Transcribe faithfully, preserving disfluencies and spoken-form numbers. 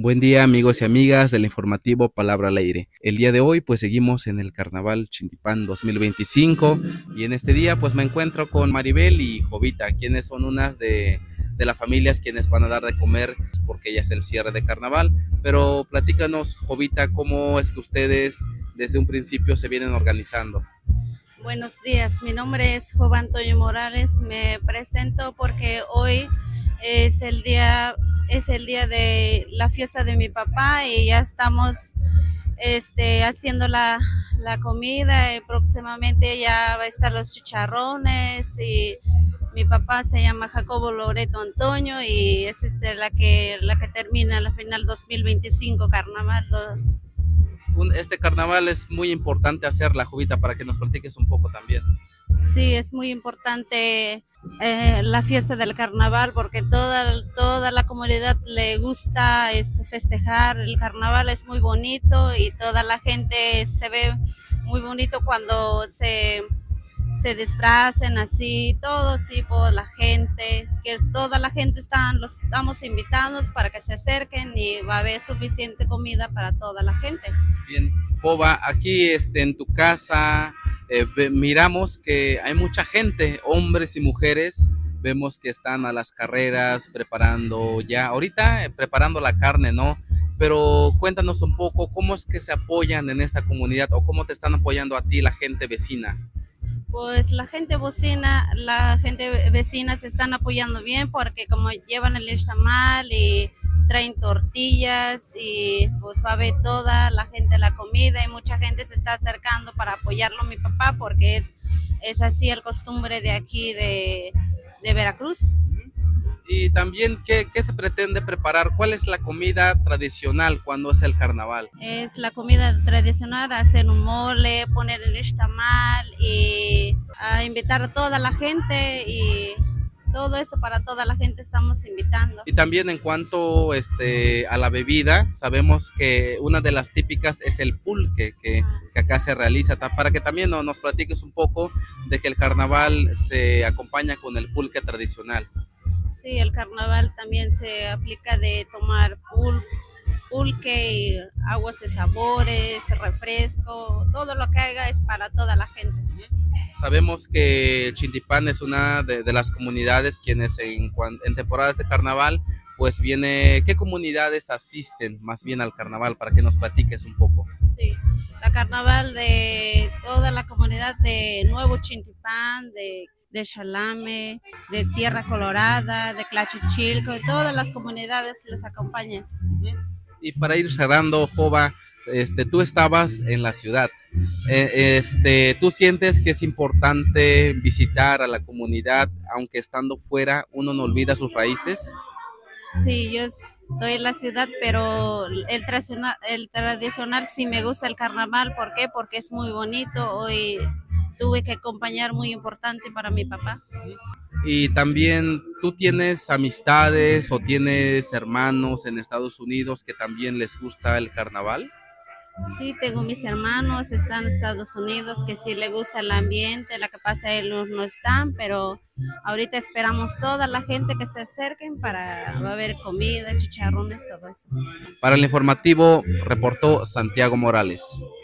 Buen día amigos y amigas del informativo Palabra al Aire. El día de hoy pues seguimos en el Carnaval Chintipán dos mil veinticinco y en este día pues me encuentro con Maribel y Jovita, quienes son unas de, de las familias quienes van a dar de comer porque ya es el cierre de Carnaval. Pero platícanos, Jovita, cómo es que ustedes desde un principio se vienen organizando. Buenos días, mi nombre es Jova Antonio Morales. Me presento porque hoy es el día, es el día de la fiesta de mi papá y ya estamos este, haciendo la, la comida y próximamente ya va a estar los chicharrones y mi papá se llama Jacobo Loreto Antonio y es este, la, que, la que termina la final dos mil veinticinco Carnaval. Un, este carnaval es muy importante hacerla, Jovita, para que nos platiques un poco también. Sí, es muy importante eh, la fiesta del carnaval porque toda, toda la comunidad le gusta este, festejar. El carnaval es muy bonito y toda la gente se ve muy bonito cuando se, se disfracen así, todo tipo, la gente, que toda la gente están, los estamos invitados para que se acerquen y va a haber suficiente comida para toda la gente. Bien, Jova, aquí este, en tu casa eh, ve, miramos que hay mucha gente, hombres y mujeres, vemos que están a las carreras preparando ya, ahorita eh, preparando la carne, ¿no? Pero cuéntanos un poco, ¿cómo es que se apoyan en esta comunidad o cómo te están apoyando a ti la gente vecina? Pues la gente vecina, la gente vecina se están apoyando bien porque como llevan el ixtamal y traen tortillas y pues va a ver toda la gente la comida y mucha gente se está acercando para apoyarlo a mi papá porque es, es así el costumbre de aquí de, de Veracruz. Y también, ¿qué, ¿qué se pretende preparar? ¿Cuál es la comida tradicional cuando es el carnaval? Es la comida tradicional, hacer un mole, poner el ixtamal y a invitar a toda la gente y todo eso para toda la gente estamos invitando. Y también en cuanto este, a la bebida, sabemos que una de las típicas es el pulque que, que acá se realiza, para que también nos platiques un poco de que el carnaval se acompaña con el pulque tradicional. Sí, el carnaval también se aplica de tomar pul pulque y aguas de sabores, refresco, todo lo que haga es para toda la gente. Sabemos que Chintipán es una de, de las comunidades quienes en, en temporadas de carnaval, pues viene, ¿qué comunidades asisten más bien al carnaval? Para que nos platiques un poco. Sí, la carnaval de toda la comunidad de Nuevo Chintipán, de de Xalame, de Tierra Colorada, de Tlachichilco, y todas las comunidades les acompañan. Y para ir cerrando, Jova, este, tú estabas en la ciudad. Eh, este, ¿tú sientes que es importante visitar a la comunidad, aunque estando fuera uno no olvida sus raíces? Sí, yo estoy en la ciudad, pero el tradicional, el tradicional sí me gusta el carnaval. ¿Por qué? Porque es muy bonito. Hoy tuve que acompañar muy importante para mi papá. Y también, ¿tú tienes amistades o tienes hermanos en Estados Unidos que también les gusta el carnaval? Sí, tengo mis hermanos, están en Estados Unidos, que sí les gusta el ambiente, la que pasa ellos no están, pero ahorita esperamos toda la gente que se acerquen para, va a haber comida, chicharrones, todo eso. Para el informativo, reportó Santiago Morales.